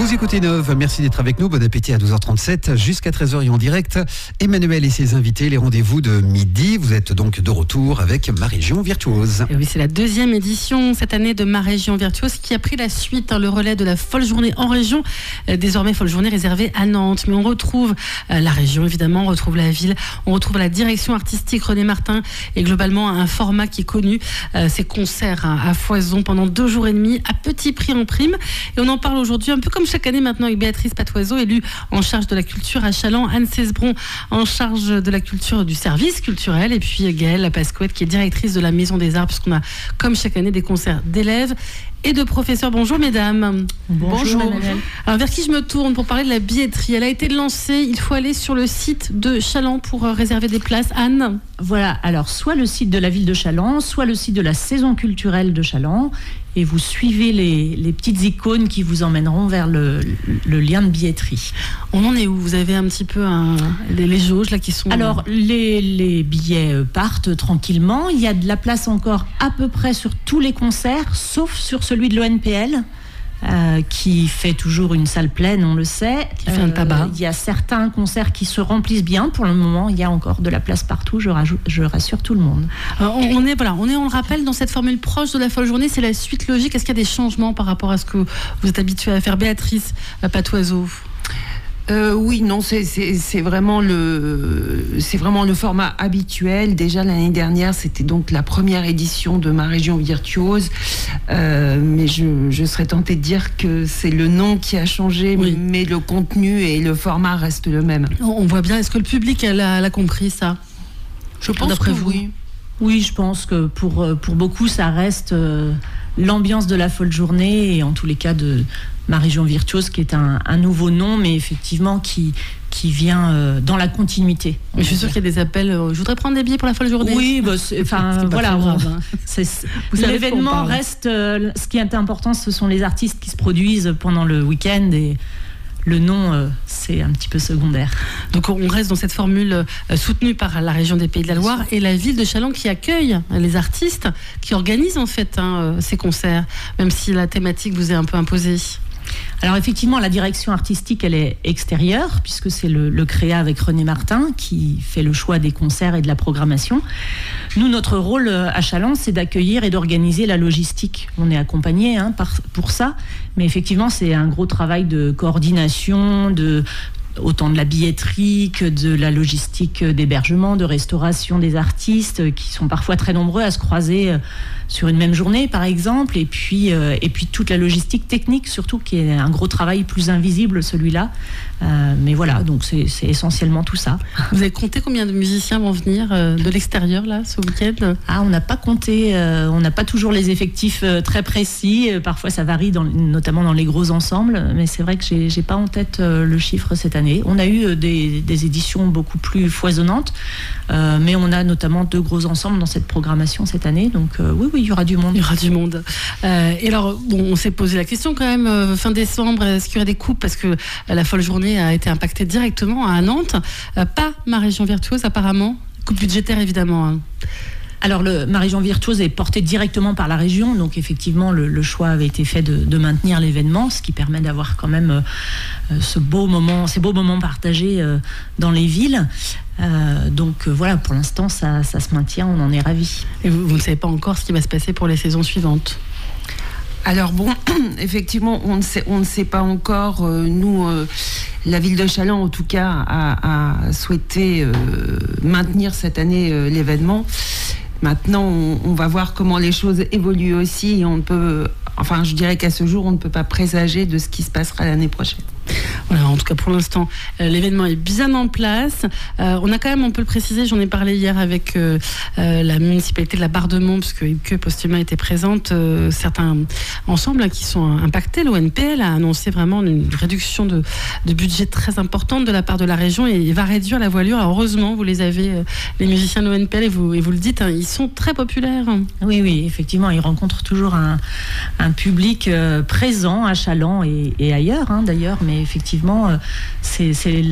Vous écoutez Nov, merci d'être avec nous, bon appétit à 12h37 jusqu'à 13h et en direct. Emmanuel et ses invités, les rendez-vous de midi. Vous êtes donc de retour avec Ma Région Virtuose. Et oui, c'est la deuxième édition cette année de Ma Région Virtuose qui a pris la suite, le relais de la folle journée en région. Désormais, folle journée réservée à Nantes. Mais on retrouve la région, évidemment, on retrouve la ville, on retrouve la direction artistique René Martin et globalement un format qui est connu, ces concerts à foison pendant 2 jours et demi à petit prix en prime. Et on en parle aujourd'hui un peu comme chaque année maintenant avec Béatrice Patoiseau, élue en charge de la culture à Challans, Anne Cesbron en charge de la culture du service culturel et puis Gaëlle Pascouette qui est directrice de la Maison des Arts puisqu'on a comme chaque année des concerts d'élèves et de professeurs. Bonjour mesdames. Bonjour. Alors vers qui je me tourne pour parler de la billetterie? Elle a été lancée, il faut aller sur le site de Challans pour réserver des places. Anne? Voilà, alors soit le site de la ville de Challans, soit le site de la saison culturelle de Challans et vous suivez les petites icônes qui vous emmèneront vers le lien de billetterie. On en est où? Vous avez un petit peu les jauges là qui sont... Alors les billets partent tranquillement, il y a de la place encore à peu près sur tous les concerts sauf sur celui de l'ONPL. Qui fait toujours une salle pleine, on le sait. Qui fait un tabac. Il y a certains concerts qui se remplissent bien. Pour le moment, il y a encore de la place partout. Je rassure tout le monde. On est, on le rappelle, dans cette formule proche de la folle journée. C'est la suite logique. Est-ce qu'il y a des changements par rapport à ce que vous êtes habitué à faire, Béatrice Patoiseau? Oui, non, c'est vraiment le format habituel. Déjà l'année dernière, c'était donc la première édition de Ma Région Virtuose, mais je serais tentée de dire que c'est le nom qui a changé, oui. Mais le contenu et le format restent le même. On voit bien. Est-ce que le public l'a compris ça? Je pense d'après que vous. Oui. Oui, je pense que pour beaucoup, ça reste l'ambiance de la folle journée et en tous les cas de Ma Région Virtuose, qui est un nouveau nom, mais effectivement qui vient dans la continuité. Mais je suis sûre qu'il y a des appels. Je voudrais prendre des billets pour la folle journée. Oui, voilà. L'événement reste. Ce qui est important, ce sont les artistes qui se produisent pendant le week-end et le nom, c'est un petit peu secondaire. Donc on reste dans cette formule soutenue par la région des Pays de la Loire et la ville de Challans qui accueille les artistes, qui organisent en fait ces concerts, même si la thématique vous est un peu imposée. Alors effectivement, la direction artistique, elle est extérieure, puisque c'est le CREA avec René Martin qui fait le choix des concerts et de la programmation. Nous, notre rôle à Challans, c'est d'accueillir et d'organiser la logistique. On est accompagné pour ça, mais effectivement, c'est un gros travail de coordination, autant de la billetterie que de la logistique d'hébergement, de restauration des artistes qui sont parfois très nombreux à se croiser sur une même journée par exemple, et puis toute la logistique technique surtout qui est un gros travail plus invisible celui-là, mais voilà, donc c'est essentiellement tout ça. Vous avez compté combien de musiciens vont venir de l'extérieur là ce week-end? On n'a pas compté, on n'a pas toujours les effectifs très précis, parfois ça varie notamment dans les gros ensembles, mais c'est vrai que j'ai pas en tête le chiffre cette année. On a eu des éditions beaucoup plus foisonnantes, mais on a notamment 2 gros ensembles dans cette programmation cette année, donc oui, il y aura du monde. Il y aura du monde. Et alors, on s'est posé la question quand même, fin décembre, est-ce qu'il y aurait des coupes? Parce que la folle journée a été impactée directement à Nantes. Pas Ma Région Virtuose apparemment. Coupe budgétaire évidemment. Alors, Ma Région Virtuose est portée directement par la région, donc effectivement, le choix avait été fait de maintenir l'événement, ce qui permet d'avoir quand même ces beaux moments partagés dans les villes. Donc voilà, pour l'instant, ça se maintient, on en est ravis. Et vous ne savez pas encore ce qui va se passer pour les saisons suivantes? Alors bon, effectivement, on ne sait pas encore. Nous, la ville de Challans, en tout cas, a souhaité maintenir cette année l'événement. Maintenant, on va voir comment les choses évoluent aussi. Je dirais qu'à ce jour, on ne peut pas présager de ce qui se passera l'année prochaine. Voilà, en tout cas pour l'instant, l'événement est bien en place. On a quand même, on peut le préciser, j'en ai parlé hier avec la municipalité de la Barre-de-Mont, parce que Postuma était présente, certains ensembles qui sont impactés. L'ONPL a annoncé vraiment une réduction de budget très importante de la part de la région et va réduire la voilure. Alors, heureusement, vous les avez, les musiciens de l'ONPL, et vous le dites, ils sont très populaires. Oui, effectivement, ils rencontrent toujours un public présent à Challans et ailleurs, d'ailleurs, mais effectivement, effectivement, c'est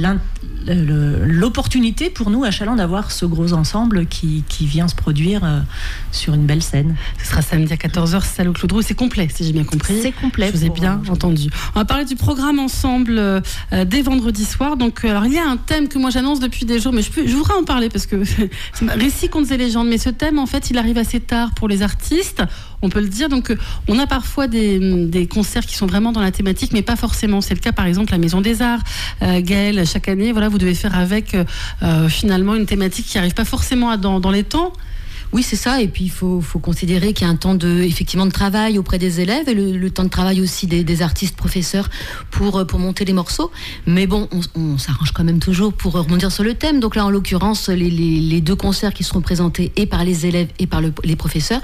l'opportunité pour nous à Chaland d'avoir ce gros ensemble qui vient se produire sur une belle scène. Ce sera samedi à 14h, salle Claude Roux. C'est complet, si j'ai bien compris. C'est complet. Je vous ai bien entendu. On va parler du programme ensemble dès vendredi soir. Donc, alors, il y a un thème que moi j'annonce depuis des jours, mais je voudrais en parler parce que c'est récit, contes et légendes. Mais ce thème, en fait, il arrive assez tard pour les artistes. On peut le dire. Donc, on a parfois des concerts qui sont vraiment dans la thématique, mais pas forcément. C'est le cas, par exemple, la Maison des Arts. Gaëlle, chaque année, voilà, vous devez faire avec finalement une thématique qui n'arrive pas forcément dans les temps. Oui, c'est ça. Et puis, il faut considérer qu'il y a un temps effectivement de travail auprès des élèves et le temps de travail aussi des artistes, professeurs pour monter les morceaux. Mais bon, on s'arrange quand même toujours pour rebondir sur le thème. Donc là, en l'occurrence, les deux concerts qui seront présentés et par les élèves et par les professeurs,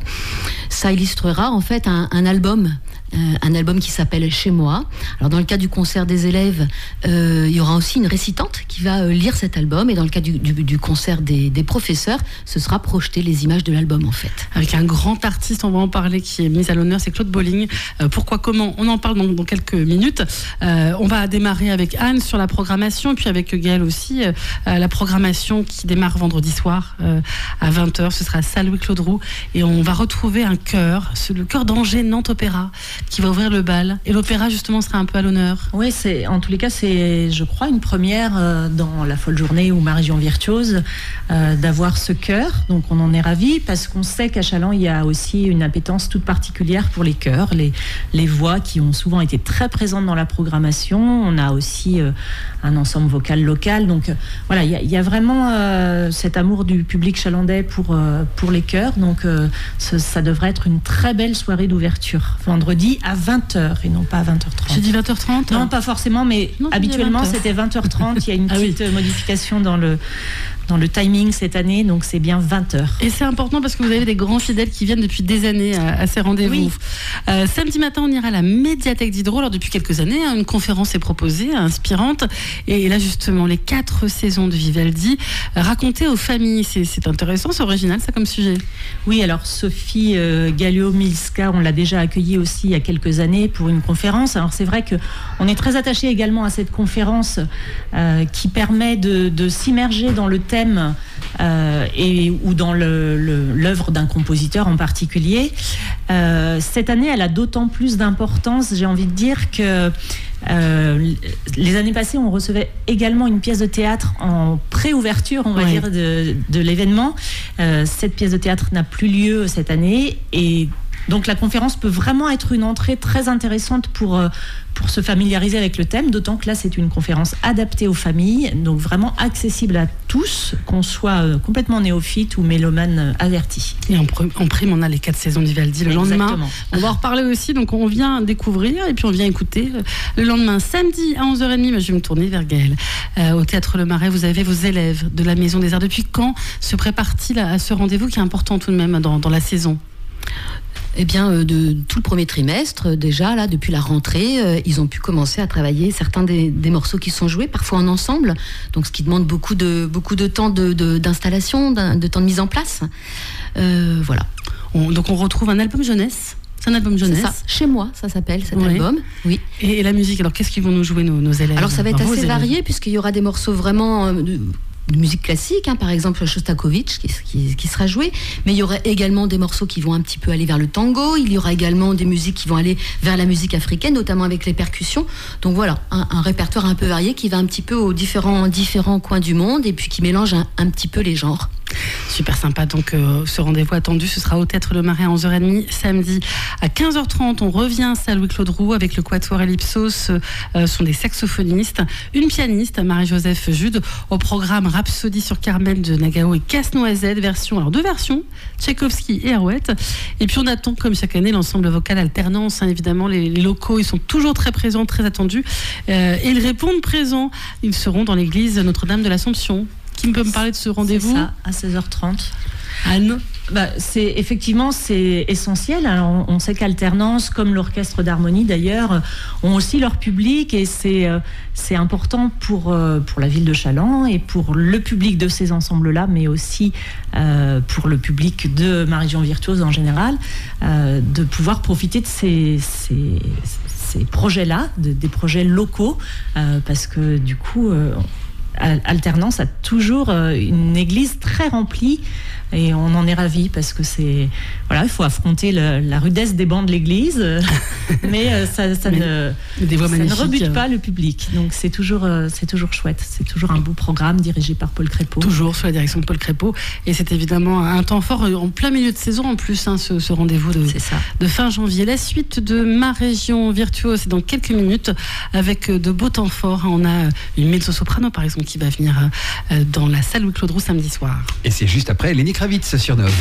ça illustrera en fait un album. Un album qui s'appelle Chez moi. Alors dans le cas du concert des élèves, il y aura aussi une récitante qui va lire cet album, et dans le cas du concert des professeurs, ce sera projeter les images de l'album en fait. Avec un grand artiste, on va en parler, qui est mis à l'honneur, c'est Claude Bolling. Pourquoi, comment, on en parle dans quelques minutes. On va démarrer avec Anne sur la programmation, et puis avec Gaëlle aussi, la programmation qui démarre vendredi soir à 20h, ce sera à salle Louis-Claude Roux, et on va retrouver un chœur, le chœur d'Angers Nantes Opéra, qui va ouvrir le bal. Et l'opéra, justement, sera un peu à l'honneur. Oui, en tous les cas, c'est, je crois, une première dans la Folle Journée ou Ma Région Virtuose d'avoir ce chœur. Donc, on en est ravis parce qu'on sait qu'à Chaland, il y a aussi une appétence toute particulière pour les chœurs, les voix qui ont souvent été très présentes dans la programmation. On a aussi un ensemble vocal local. Donc, voilà, il y a vraiment cet amour du public chalandais pour les chœurs. Donc, ça devrait être une très belle soirée d'ouverture. Vendredi à 20h et non pas à 20h30. J'ai dit 20h30 ? Non, pas forcément, mais habituellement c'était 20h30. Il y a une petite modification dans le timing cette année, donc c'est bien 20h. Et c'est important parce que vous avez des grands fidèles qui viennent depuis des années à ces rendez-vous. Oui. Samedi matin, on ira à la médiathèque d'Hydro. Alors depuis quelques années, une conférence est proposée, inspirante. Et là justement, les 4 saisons de Vivaldi, racontées aux familles. C'est intéressant, c'est original ça comme sujet. Oui, alors Sophie Gallio-Milska, on l'a déjà accueillie aussi il y a quelques années pour une conférence. Alors c'est vrai qu'on est très attaché également à cette conférence qui permet de s'immerger dans le thème ou dans l'œuvre d'un compositeur en particulier. Cette année, elle a d'autant plus d'importance, j'ai envie de dire, que les années passées, on recevait également une pièce de théâtre en pré-ouverture, on va dire, de l'événement. Cette pièce de théâtre n'a plus lieu cette année, et donc la conférence peut vraiment être une entrée très intéressante pour se familiariser avec le thème, d'autant que là c'est une conférence adaptée aux familles, donc vraiment accessible à tous, qu'on soit complètement néophyte ou mélomane averti. Et en prime, on a les 4 saisons de Vivaldi le lendemain. On va en reparler aussi, donc on vient découvrir et puis on vient écouter le lendemain. Samedi à 11h30, je vais me tourner vers Gaëlle. Au Théâtre Le Marais, vous avez vos élèves de la Maison des Arts. Depuis quand se prépare-t-il à ce rendez-vous qui est important tout de même dans la saison ? Eh bien, de tout le premier trimestre, déjà, là, depuis la rentrée, ils ont pu commencer à travailler certains des morceaux qui sont joués, parfois en ensemble, donc ce qui demande beaucoup de temps d'installation, de temps de mise en place. Voilà. Donc on retrouve un album jeunesse. C'est un album jeunesse. C'est ça. Chez moi, ça s'appelle cet album. Oui. Et la musique, alors qu'est-ce qu'ils vont nous jouer nos élèves ? Alors ça va être assez varié, puisqu'il y aura des morceaux vraiment de musique classique, par exemple Shostakovich qui sera joué, mais il y aura également des morceaux qui vont un petit peu aller vers le tango, il y aura également des musiques qui vont aller vers la musique africaine, notamment avec les percussions. Donc voilà, un répertoire un peu varié qui va un petit peu aux différents coins du monde et puis qui mélange un petit peu les genres. Super sympa, donc ce rendez-vous attendu, ce sera au Théâtre Le Marais à 11h30, samedi à 15h30, on revient à salle Louis-Claude Roux avec le Quatuor Ellipsos, sont des saxophonistes, une pianiste, Marie-Joseph Jude, au programme Rhapsodie sur Carmen de Nagao et Casse-Noisette, deux versions, Tchaïkovski et Arouette, et puis on attend comme chaque année l'ensemble vocal Alternance, évidemment les locaux, ils sont toujours très présents, très attendus, et ils répondent présents, ils seront dans l'église Notre-Dame de l'Assomption. Qui peut me parler de ce rendez-vous ? C'est ça, à 16h30. Anne ? C'est essentiel. Alors, on sait qu'Alternance, comme l'orchestre d'harmonie d'ailleurs, ont aussi leur public et c'est important pour la ville de Chaland et pour le public de ces ensembles-là, mais aussi pour le public de Ma Région Virtuose en général, de pouvoir profiter de ces ces projets-là, des projets locaux, parce que du coup, Alternance a toujours une église très remplie. Et on en est ravis parce que il faut affronter la rudesse des bancs de l'église, mais ça ne rebute pas le public. Donc c'est toujours chouette. C'est toujours un beau programme dirigé par Paul Crépeau. Toujours sous la direction de Paul Crépeau. Et c'est évidemment un temps fort en plein milieu de saison en plus, ce rendez-vous de fin janvier. La suite de Ma Région Virtuose, c'est dans quelques minutes avec de beaux temps forts. On a une mezzo-soprano par exemple qui va venir dans la salle Louis-Claude Roux samedi soir. Et c'est juste après Lenny Kravitz sur Nov.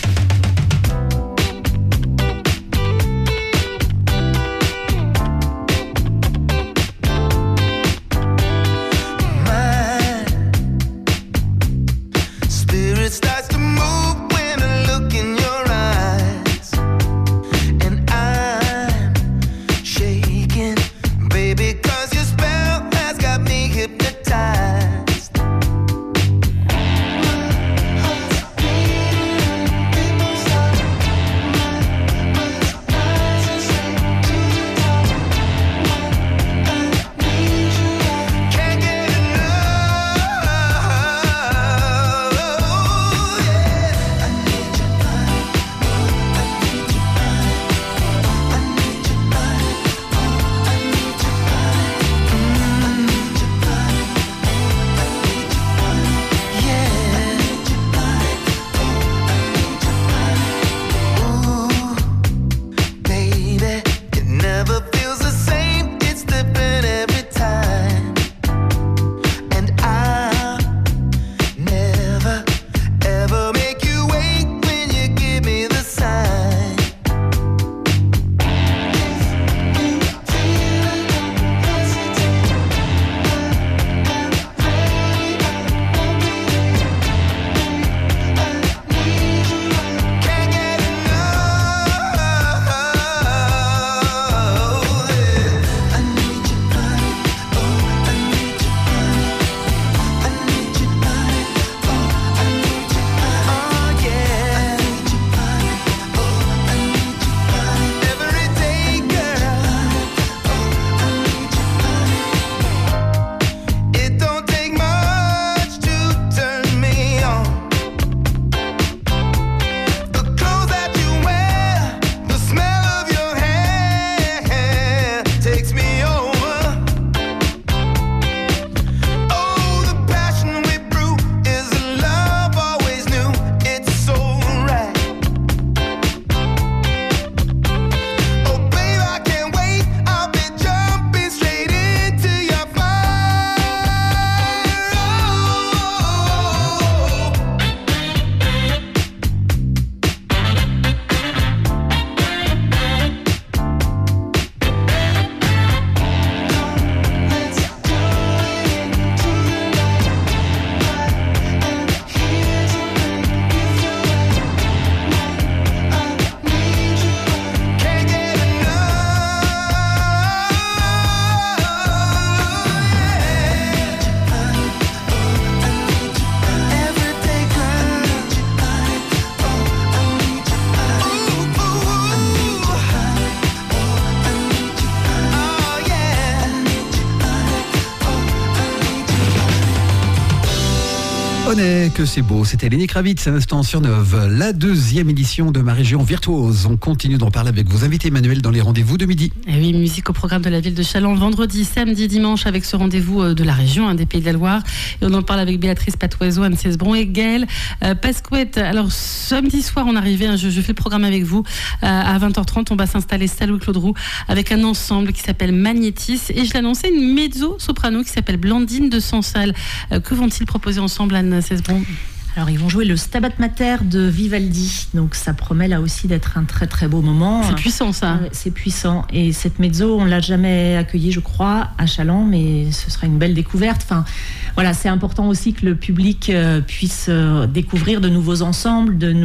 Que c'est beau, c'était Lenny Kravitz, un instant sur Nov. La deuxième édition de Ma Région Virtuose. On continue d'en parler avec vos invités, Emmanuel, dans les rendez-vous de midi. Et oui, musique au programme de la ville de Challans, vendredi, samedi, dimanche, avec ce rendez-vous de la région, des Pays de la Loire. Et on en parle avec Béatrice Patoiseau, Anne Cesbron et Gaëlle Pasquette. Alors, samedi soir, on arrivait, je fais le programme avec vous. À 20h30, on va s'installer salle Louis-Claude Roux avec un ensemble qui s'appelle Magnétis. Et je l'annonçais, une mezzo-soprano qui s'appelle Blandine de Sansal. Que vont-ils proposer ensemble, Anne Cesbron ? Alors, ils vont jouer le Stabat Mater de Vivaldi. Donc, ça promet là aussi d'être un très, très beau moment. C'est puissant, ça. C'est puissant. Et cette mezzo, on ne l'a jamais accueillie, je crois, à Challans, mais ce sera une belle découverte. Enfin, voilà, c'est important aussi que le public puisse découvrir de nouveaux ensembles, de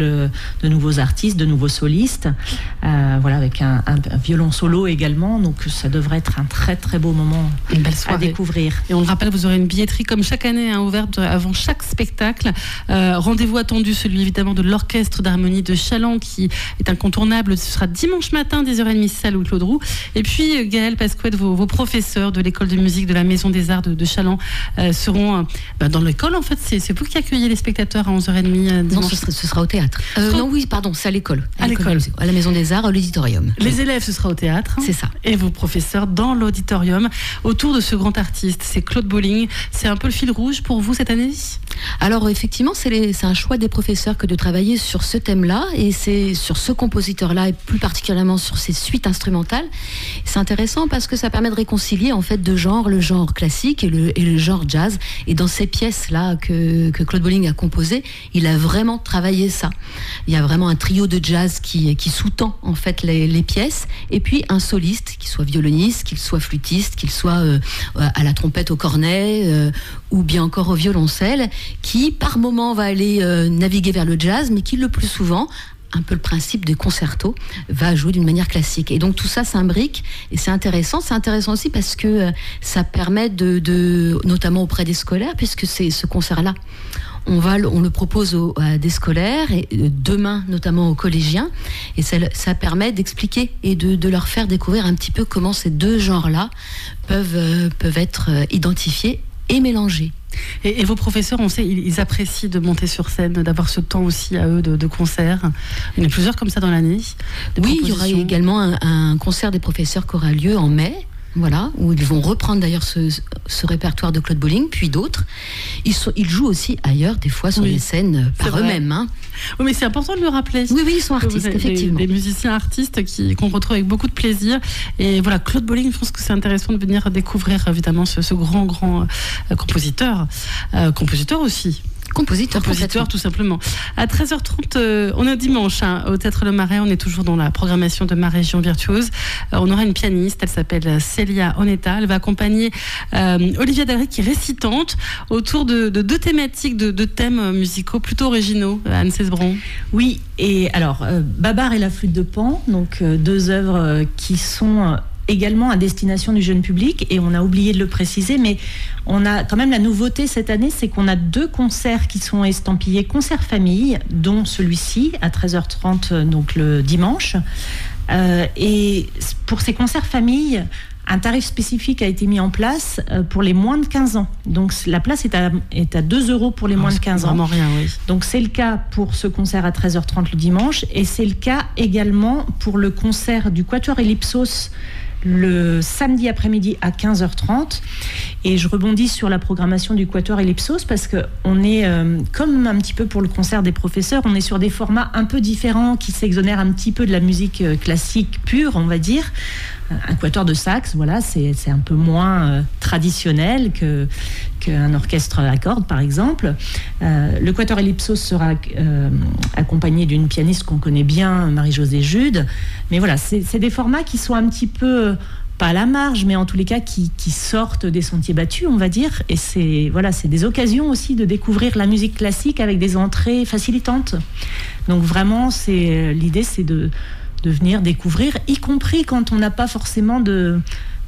nouveaux artistes, de nouveaux solistes. Voilà, avec un violon solo également. Donc, ça devrait être un très, très beau moment une belle soirée à découvrir. Et on le rappelle, vous aurez une billetterie comme chaque année, ouverte avant chaque spectacle. Rendez-vous attendu, celui évidemment de l'Orchestre d'harmonie de Challans, qui est incontournable. Ce sera dimanche matin, 10h30, salle ou Claude Roux. Et puis, Gaëlle Pasquette, vos professeurs de l'école de musique de la Maison des Arts de Challans seront dans l'école. En fait, c'est vous qui accueillez les spectateurs à 11h30 dimanche. Non, ce sera au théâtre. Pardon, c'est à l'école. À l'école. À la Maison des Arts, à l'auditorium. Les élèves, ce sera au théâtre. C'est ça. Et vos professeurs dans l'auditorium, autour de ce grand artiste. C'est Claude Bolling. C'est un peu le fil rouge pour vous cette année ? Alors effectivement, c'est un choix des professeurs que de travailler sur ce thème-là, et c'est sur ce compositeur-là, et plus particulièrement sur ses suites instrumentales. C'est intéressant parce que ça permet de réconcilier en fait deux genres, le genre classique et le genre jazz. Et dans ces pièces-là que Claude Bolling a composées, il a vraiment travaillé ça. Il y a vraiment un trio de jazz qui sous-tend en fait les pièces, et puis un soliste, qu'il soit violoniste, qu'il soit flûtiste, qu'il soit à la trompette, au cornet, ou bien encore au violoncelle, qui par moment va aller naviguer vers le jazz, mais qui le plus souvent, un peu le principe des concertos, va jouer d'une manière classique. Et donc tout ça s'imbrique, et c'est intéressant. C'est intéressant aussi parce que ça permet notamment auprès des scolaires, puisque c'est ce concert-là, on le propose à des scolaires, et demain notamment aux collégiens, et ça permet d'expliquer et de leur faire découvrir un petit peu comment ces deux genres-là peuvent être identifiés et mélangés. Et vos professeurs, on sait, ils apprécient de monter sur scène, d'avoir ce temps aussi à eux de concert. Il y en a plusieurs comme ça dans l'année. Oui, il y aura également un concert des professeurs qui aura lieu en mai. Voilà, où ils vont reprendre d'ailleurs ce répertoire de Claude Bolling, puis d'autres. Ils jouent aussi ailleurs, des fois sur les scènes par eux-mêmes. Hein. Oui, mais c'est important de le rappeler. Oui, ils sont artistes, effectivement. Des musiciens artistes qu'on retrouve avec beaucoup de plaisir. Et voilà, Claude Bolling, je pense que c'est intéressant de venir découvrir évidemment ce grand compositeur. Compositeur aussi. Compositeur tout simplement. À 13h30, on est dimanche au Théâtre Le Marais. On est toujours dans la programmation de Ma Région Virtuose. On aura une pianiste, elle s'appelle Célia Oneta. Elle va accompagner Olivia Dalric, qui est récitante, autour de deux thématiques, de thèmes musicaux plutôt originaux. Anne Cesbron. Oui, et alors Babar et la flûte de Pan, donc deux œuvres qui sont également à destination du jeune public, et on a oublié de le préciser, mais on a quand même la nouveauté cette année, c'est qu'on a deux concerts qui sont estampillés concert famille, dont celui-ci à 13h30, donc le dimanche. Et pour ces concerts famille, un tarif spécifique a été mis en place pour les moins de 15 ans. Donc la place est à 2 € pour les moins de 15 ans. Vraiment rien, oui. Donc c'est le cas pour ce concert à 13h30 le dimanche, et c'est le cas également pour le concert du Quatuor Ellipsos le samedi après-midi à 15h30. Et je rebondis sur la programmation du Quatuor Ellipsos parce qu'on est, comme un petit peu pour le concert des professeurs, on est sur des formats un peu différents qui s'exonèrent un petit peu de la musique classique pure, on va dire. Un quatuor de sax, voilà, c'est un peu moins traditionnel qu'un orchestre à cordes, par exemple. Le Quatuor Ellipsos sera accompagné d'une pianiste qu'on connaît bien, Marie-Josée Jude. Mais voilà, c'est des formats qui sont un petit peu, pas à la marge, mais en tous les cas qui sortent des sentiers battus, on va dire. Et c'est des occasions aussi de découvrir la musique classique avec des entrées facilitantes. Donc vraiment, l'idée, c'est de venir découvrir, y compris quand on n'a pas forcément de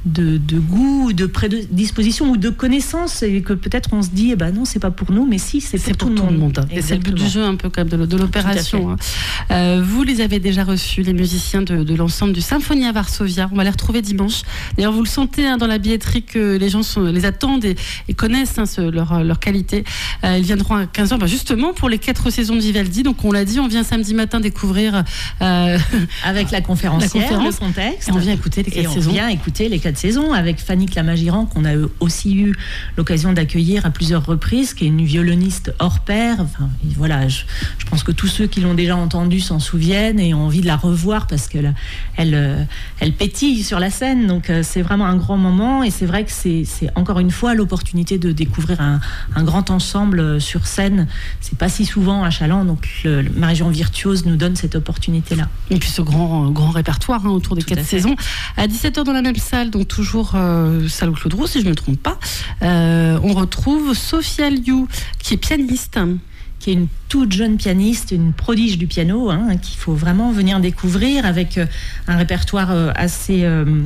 goût, de prédisposition ou de connaissance, et que peut-être on se dit non, c'est pas pour nous, mais si, c'est pour tout le monde. Et c'est le but du jeu un peu comme de l'opération. Vous les avez déjà reçus, les musiciens de l'ensemble du Symphonia Varsovia. On va les retrouver dimanche. D'ailleurs, vous le sentez dans la billetterie que les gens les attendent et connaissent leur qualité. Ils viendront à 15h justement pour les 4 saisons de Vivaldi. Donc on l'a dit, on vient samedi matin découvrir avec la conférencière, le contexte. Et on vient écouter les 4 saisons. On vient écouter les 4 saisons avec Fanny Clamagiran, qu'on a aussi eu l'occasion d'accueillir à plusieurs reprises, qui est une violoniste hors pair. Enfin, voilà, je pense que tous ceux qui l'ont déjà entendue s'en souviennent et ont envie de la revoir parce qu'elle elle pétille sur la scène. Donc c'est vraiment un grand moment, et c'est vrai que c'est encore une fois l'opportunité de découvrir un grand ensemble sur scène. C'est pas si souvent à Challans, donc Ma Région Virtuose nous donne cette opportunité-là. Et puis ce grand répertoire autour des 4 saisons. À 17h dans la même salle, donc toujours salle Claude Roux, si je ne me trompe pas, on retrouve Sophia Liu, qui est pianiste. Qui est une toute jeune pianiste, une prodige du piano, qu'il faut vraiment venir découvrir, avec un répertoire assez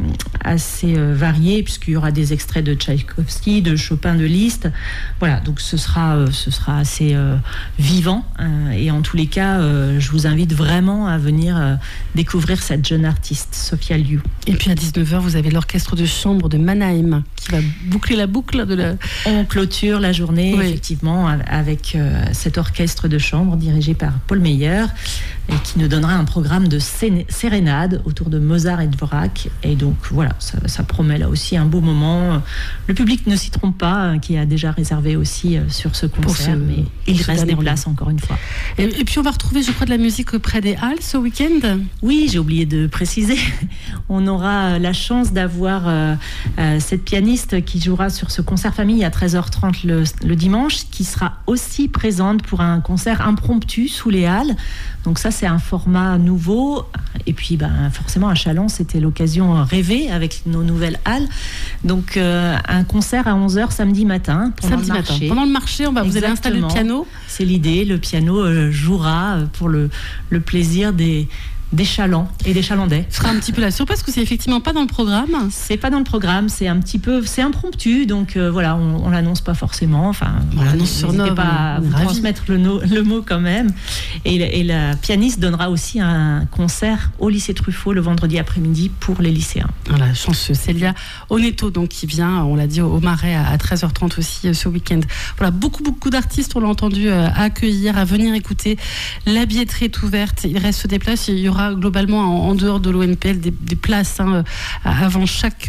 varié, puisqu'il y aura des extraits de Tchaïkovski, de Chopin, de Liszt. Voilà, donc ce sera assez vivant. Et en tous les cas, je vous invite vraiment à venir découvrir cette jeune artiste, Sophia Liu. Et puis à 19h, vous avez l'orchestre de chambre de Mannheim qui va boucler la boucle de la... On clôture la journée, effectivement, avec cet orchestre de chambre dirigé par Paul Meyer, et qui nous donnera un programme de sérénade autour de Mozart et Dvorak. Et donc voilà, ça promet là aussi un beau moment. Le public ne s'y trompe pas, qui a déjà réservé aussi sur ce concert, mais il reste des places encore une fois. Et puis on va retrouver, je crois, de la musique près des Halles ce week-end. Oui, j'ai oublié de préciser. On aura la chance d'avoir cette pianiste qui jouera sur ce concert famille à 13h30 le dimanche, qui sera aussi présente pour un concert impromptu sous les Halles. Donc ça, c'est un format nouveau. Et puis, forcément, à Châlons, c'était l'occasion rêvée avec nos nouvelles Halles. Donc, un concert à 11h samedi matin. Pendant le marché, vous allez installer le piano. C'est l'idée. Le piano jouera pour le plaisir des Chalands et des Chalandais. Ce sera un petit peu la surprise, parce que c'est effectivement pas dans le programme. C'est pas dans le programme, c'est impromptu, donc voilà, on l'annonce pas forcément. Enfin, n'hésitez pas à vous transmettre le mot quand même. Et la pianiste donnera aussi un concert au lycée Truffaut le vendredi après-midi pour les lycéens. Voilà, chanceux. Célia Oneto, donc, qui vient, on l'a dit, au Marais à 13h30 aussi ce week-end. Voilà, beaucoup d'artistes, on l'a entendu, à accueillir, à venir écouter. La billetterie est ouverte, il reste des places, il y aura globalement en dehors de l'ONPL des places avant chaque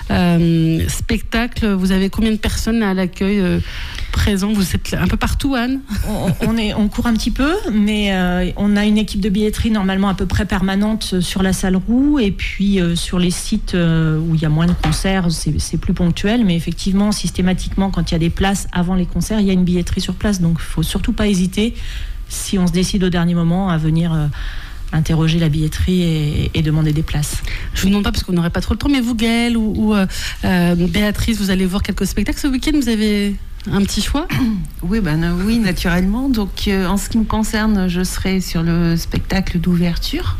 spectacle. Vous avez combien de personnes à l'accueil présent? Vous êtes un peu partout, Anne? On court un petit peu, mais on a une équipe de billetterie normalement à peu près permanente sur la salle Roux, et puis sur les sites où il y a moins de concerts, c'est plus ponctuel, mais effectivement, systématiquement, quand il y a des places avant les concerts, il y a une billetterie sur place, donc il ne faut surtout pas hésiter, si on se décide au dernier moment, à venir interroger la billetterie et demander des places. Je vous demande pas parce qu'on n'aurait pas trop le temps, mais vous, Gaëlle ou Béatrice, vous allez voir quelques spectacles ce week-end, vous avez un petit choix? Oui, naturellement. Donc, en ce qui me concerne, je serai sur le spectacle d'ouverture.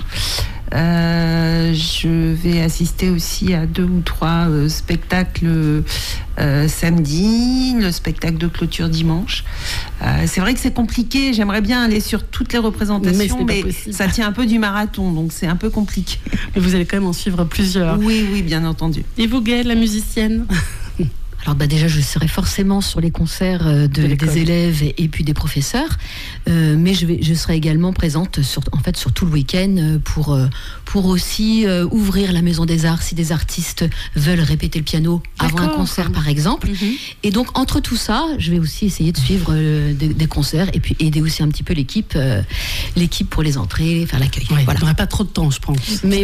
Je vais assister aussi à 2 ou 3 spectacles samedi, le spectacle de clôture dimanche. C'est vrai que c'est compliqué, j'aimerais bien aller sur toutes les représentations, mais ça tient un peu du marathon, donc c'est un peu compliqué. Mais vous allez quand même en suivre plusieurs. Oui, bien entendu. Et vous, Gaëlle, la musicienne? Alors déjà, je serai forcément sur les concerts des élèves et puis des professeurs, mais je serai également présente sur tout le week-end pour aussi ouvrir la Maison des Arts si des artistes veulent répéter le piano avant un concert, par exemple. Et donc, entre tout ça, je vais aussi essayer de suivre des concerts et puis aider aussi un petit peu l'équipe pour les entrées, faire l'accueil. Ouais, voilà. On n'aurait pas trop de temps, je pense. Mais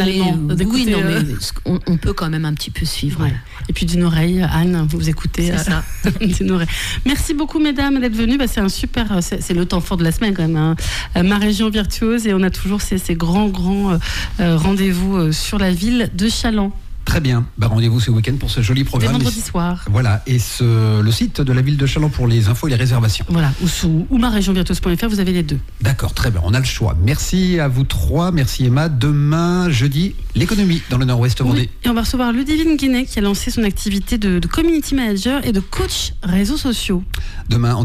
on peut quand même un petit peu suivre. Ouais. Et puis d'une oreille, Anne, vous écoutez. C'est ça. D'une oreille. Merci beaucoup, mesdames, d'être venues. C'est un super, c'est le temps fort de la semaine quand même. Ma région virtuose, et on a toujours ces grands rendez-vous sur la ville de Châlons. Très bien. Rendez-vous ce week-end pour ce joli programme. Dès vendredi soir. Voilà. Et le site de la ville de Châlons pour les infos et les réservations. Voilà. Ou maregionvirtuose.fr, vous avez les deux. D'accord, très bien. On a le choix. Merci à vous 3. Merci Emma. Demain, jeudi, l'économie dans le Nord-Ouest Vendée. Oui. Et on va recevoir Ludivine Guinet qui a lancé son activité de community manager et de coach réseaux sociaux. Demain,